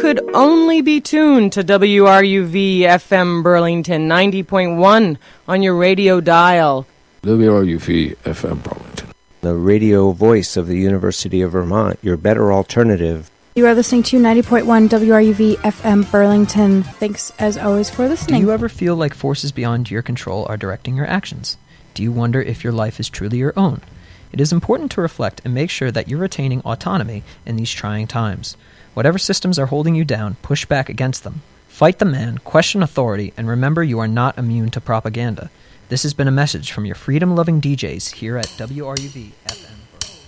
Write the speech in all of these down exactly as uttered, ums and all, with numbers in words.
could only be tuned to W R U V F M Burlington ninety point one on your radio dial. W R U V F M Burlington, the radio voice of the University of Vermont, your better alternative. You are listening to ninety point one W R U V F M Burlington. Thanks, as always, for listening. Do you ever feel like forces beyond your control are directing your actions? Do you wonder if your life is truly your own? It is important to reflect and make sure that you're retaining autonomy in these trying times. Whatever systems are holding you down, push back against them. Fight the man, question authority, and remember you are not immune to propaganda. This has been a message from your freedom-loving D Js here at W R U V F M.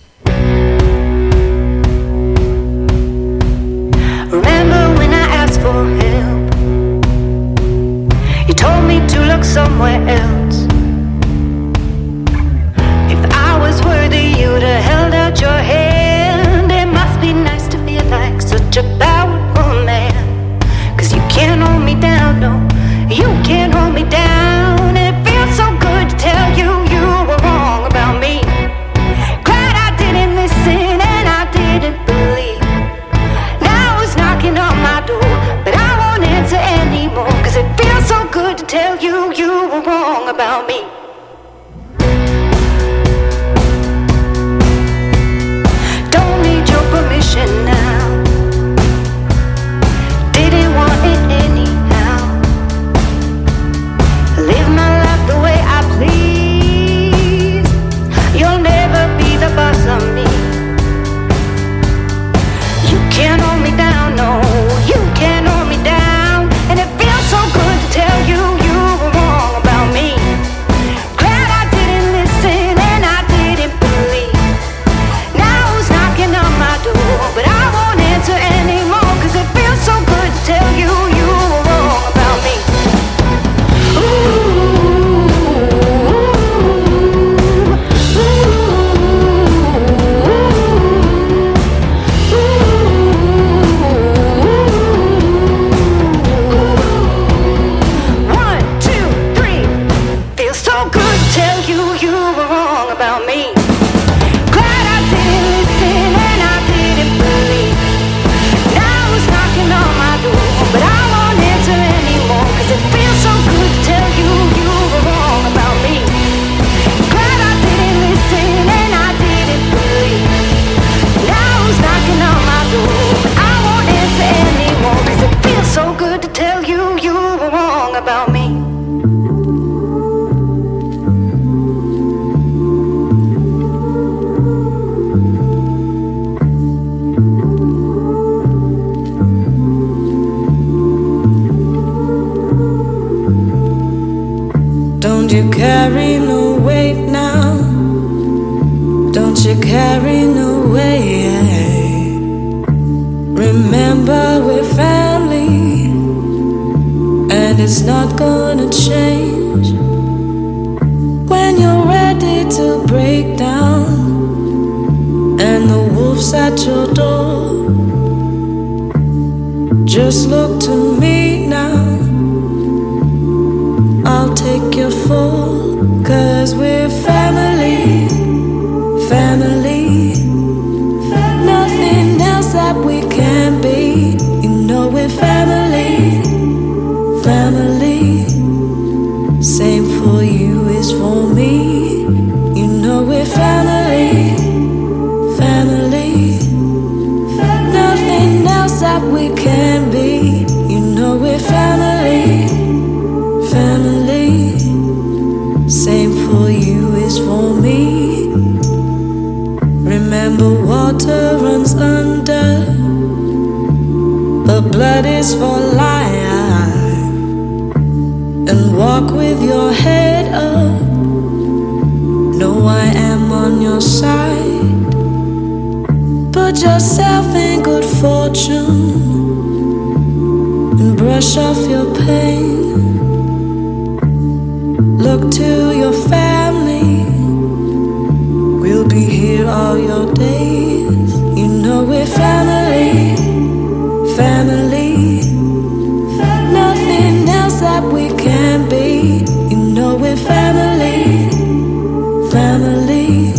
Remember when I asked for help? You told me to look somewhere else. If I was worthy, you'd have held out your hand. It must be nice to feel like such a powerful man. Cause you can't hold me down, no, you can't hold me down. It feels so good to tell you you were wrong about me. Glad I didn't listen and I didn't believe. Now it's knocking on my door, but I won't answer anymore. Cause it feels so good to tell you you were wrong about me. Don't need your permission now. Didn't want it anyhow. Live my life the way I please. You'll never be the boss of me. You can't hold me down, no, you can't hold me down. And it feels so good to tell you you were wrong about me. Glad I didn't listen and I didn't believe. Now who's knocking on my door, but I won't answer anymore. Cause it feels so good to tell you you were wrong about me. Ooh, ooh, one, two, three. Feels so good to tell you you were wrong about me. Glad I didn't listen and I didn't believe. Now who's knocking on my door, but I won't answer anymore. Cause it feels so good to tell you you were wrong about me. Glad I didn't listen and I didn't believe. Now who's knocking on my door, but I won't answer anymore. Cause it feels so good to tell you you were wrong about me. Don't you carry no weight now? Don't you carry no weight? Remember we're family, and it's not gonna change. When you're ready to break down, and the wolf's at your door, just look to me now. I'll take your fall, cause we're family, family. Nothing else that we can be. You know we're family, family. Same for you is for me. You know we're family, family. Nothing else that we can be. You know we're family, family. Same for you is for me. Remember water runs under, but blood is for life. And walk with your head up. Know I am on your side. Put yourself in good fortune and brush off your pain. Look to your family. We'll be here all your days. You know we're family, family. Nothing else that we can be. You know we're family, family.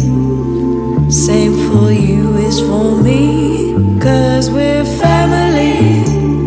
Same for you is for me. Cause we're family,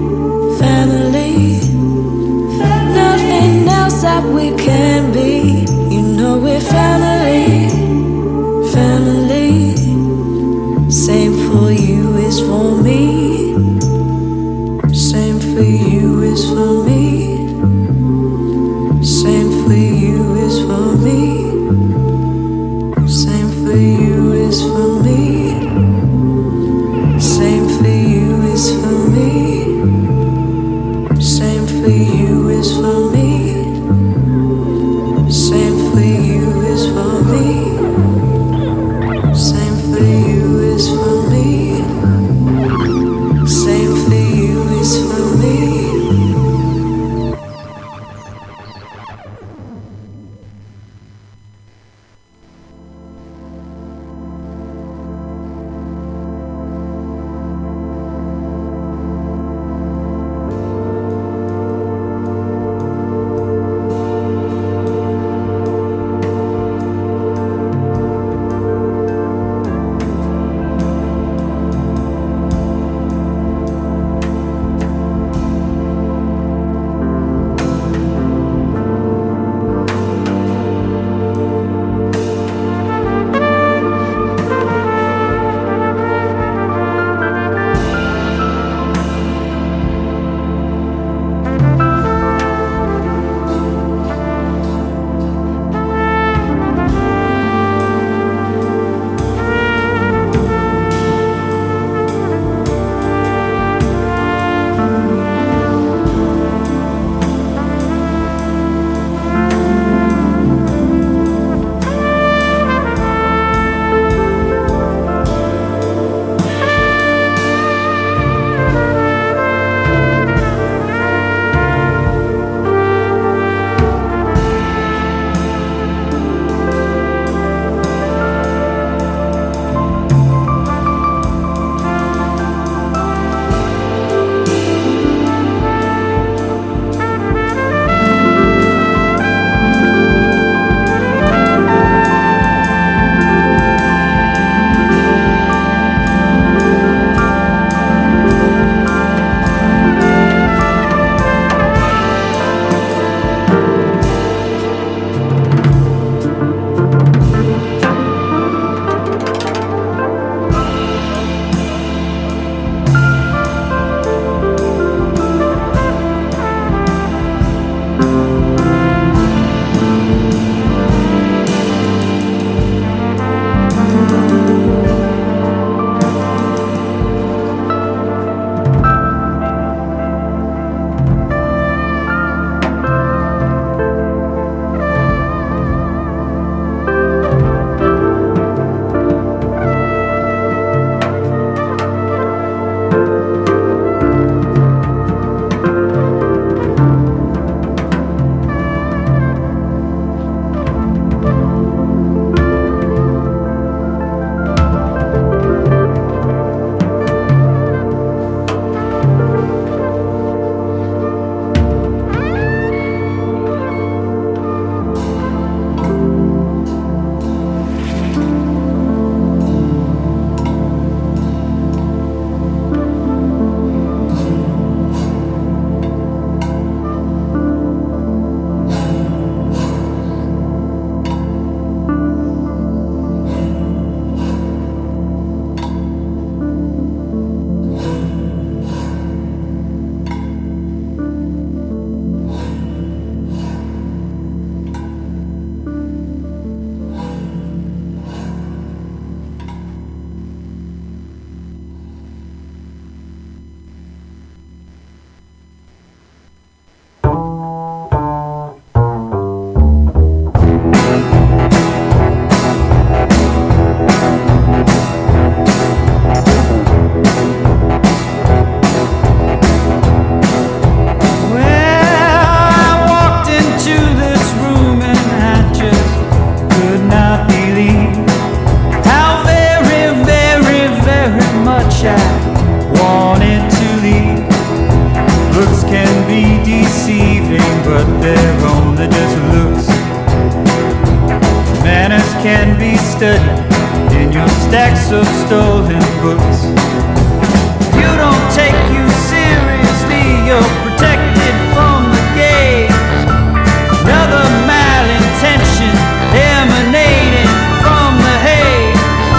your stacks of stolen books. You don't take you seriously, you're protected from the gaze. Another malintention emanating from the haze.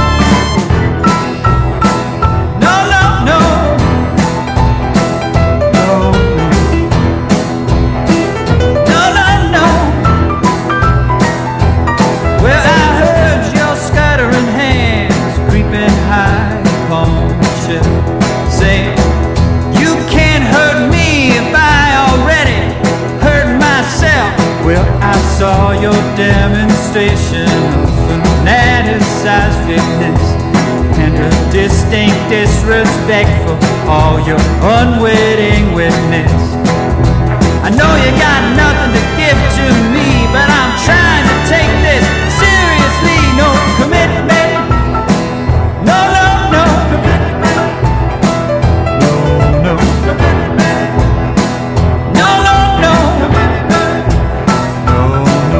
No, no, no. No, no, no, no. Well, I heard your scattering hands creeping high upon the ship, saying, you can't hurt me if I already hurt myself. Well, I saw your demonstration of fanaticized fitness and a distinct disrespect for all your unwitting witness. I know you got nothing to give to me, but I'm trying to take this seriously. No commitment. No, no, no commitment. No, no commitment. No, no, no commitment. No, no,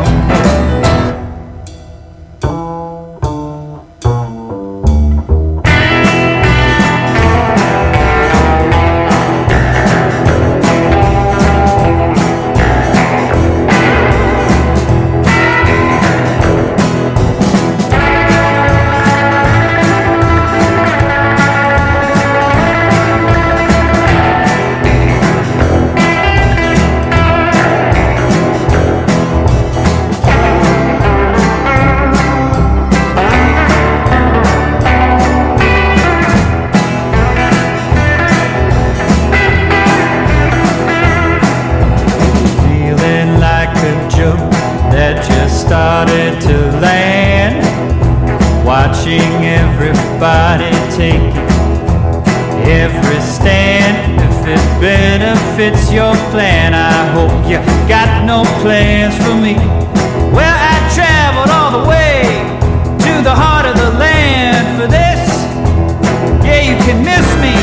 feeling like a joke that just started to land. Watching everybody take every stand. If it benefits your plan, I hope you got no plans for me. Well, I traveled all the way to the heart of the land for this. Yeah, you can miss me,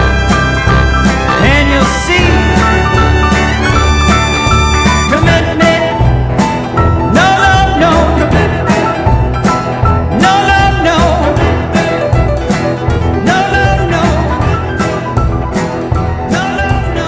and you'll see. Commitment. No, no, no commitment. No, no, no. No, no, no. No, no, no.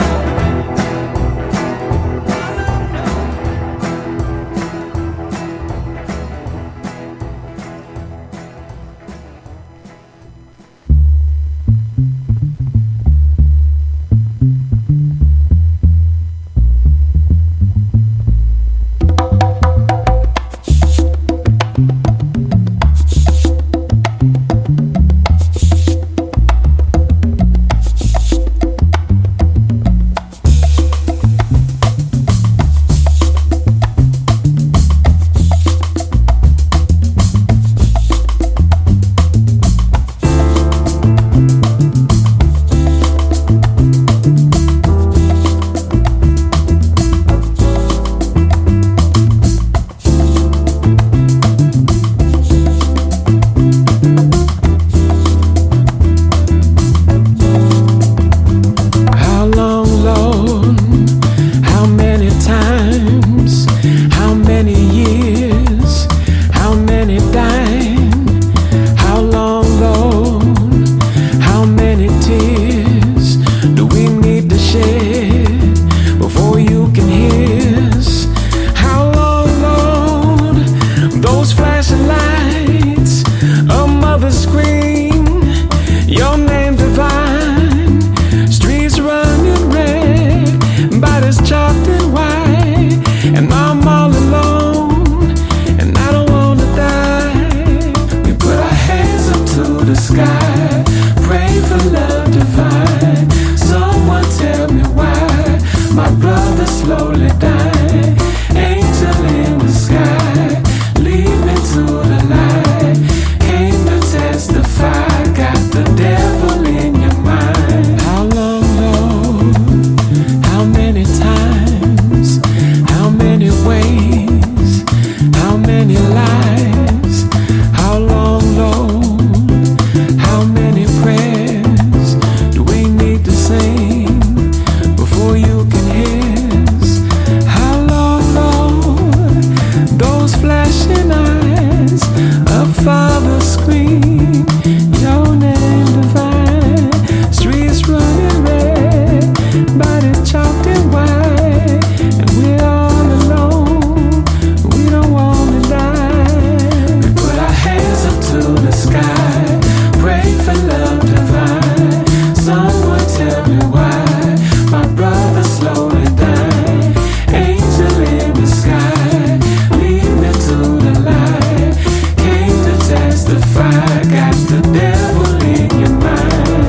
sky. Pray for love divine. Someone tell me why my brother slowly died. Angel in the sky, lead me to the light. Came to testify, got the devil in your mind.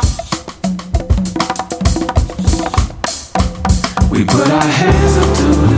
We put our hands up to the